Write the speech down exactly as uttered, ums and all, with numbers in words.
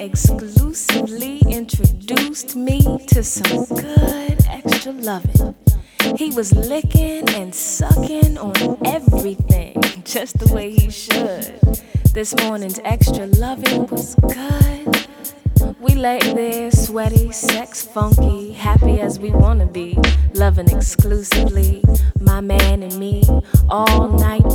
exclusively introduced me to some good extra loving. He was licking and sucking on everything, just the way he should. This morning's extra loving was good. We lay there, sweaty, sex funky, happy as we wanna be, loving exclusively, my man and me, all night.